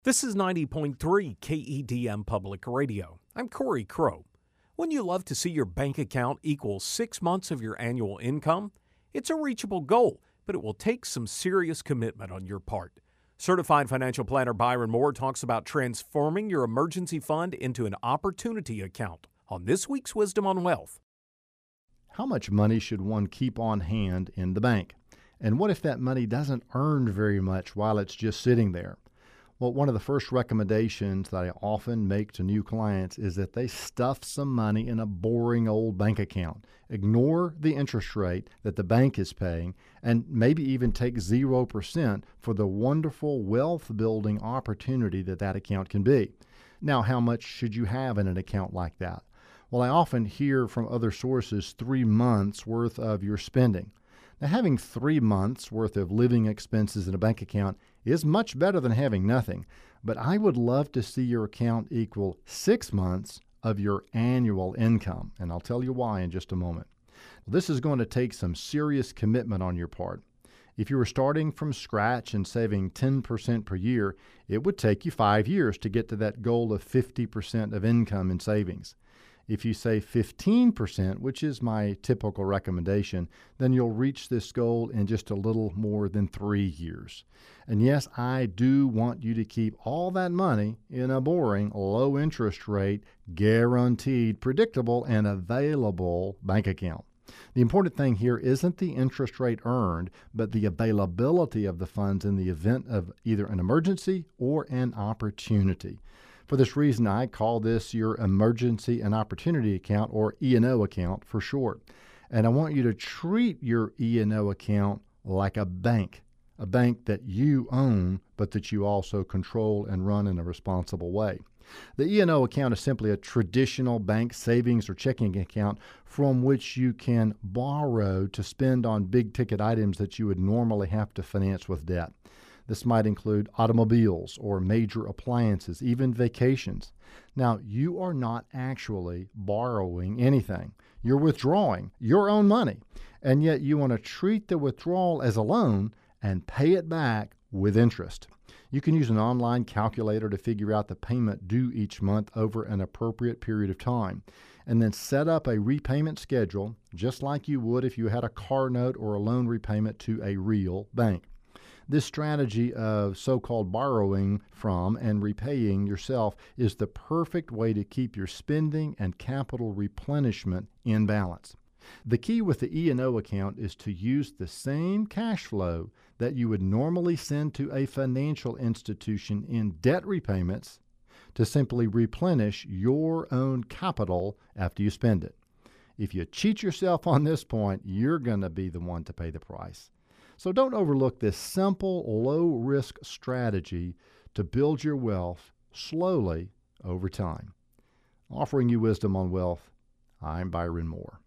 This is 90.3 KEDM Public Radio. I'm Corey Crow. Wouldn't you love to see your bank account equal 6 months of your annual income? It's a reachable goal, but it will take some serious commitment on your part. Certified financial planner Byron Moore talks about transforming your emergency fund into an opportunity account on this week's Wisdom on Wealth. How much money should one keep on hand in the bank? And what if that money doesn't earn very much while it's just sitting there? Well, one of the first recommendations that I often make to new clients is that they stuff some money in a boring old bank account. Ignore the interest rate that the bank is paying and maybe even take 0% for the wonderful wealth building opportunity that account can be. Now, how much should you have in an account like that? Well, I often hear from other sources 3 months worth of your spending. Now, having 3 months worth of living expenses in a bank account is much better than having nothing, but I would love to see your account equal 6 months of your annual income, and I'll tell you why in just a moment. This is going to take some serious commitment on your part. If you were starting from scratch and saving 10% per year, it would take you 5 years to get to that goal of 50% of income in savings. If you say 15%, which is my typical recommendation, then you'll reach this goal in just a little more than 3 years. And yes, I do want you to keep all that money in a boring, low interest rate, guaranteed, predictable, and available bank account. The important thing here isn't the interest rate earned, but the availability of the funds in the event of either an emergency or an opportunity. For this reason, I call this your Emergency and Opportunity Account, or E&O account for short. And I want you to treat your E&O account like a bank that you own, but that you also control and run in a responsible way. The E&O account is simply a traditional bank savings or checking account from which you can borrow to spend on big-ticket items that you would normally have to finance with debt. This might include automobiles or major appliances, even vacations. Now, you are not actually borrowing anything. You're withdrawing your own money, and yet you want to treat the withdrawal as a loan and pay it back with interest. You can use an online calculator to figure out the payment due each month over an appropriate period of time, and then set up a repayment schedule just like you would if you had a car note or a loan repayment to a real bank. This strategy of so-called borrowing from and repaying yourself is the perfect way to keep your spending and capital replenishment in balance. The key with the E&O account is to use the same cash flow that you would normally send to a financial institution in debt repayments to simply replenish your own capital after you spend it. If you cheat yourself on this point, you're going to be the one to pay the price. So don't overlook this simple, low-risk strategy to build your wealth slowly over time. Offering you wisdom on wealth, I'm Byron Moore.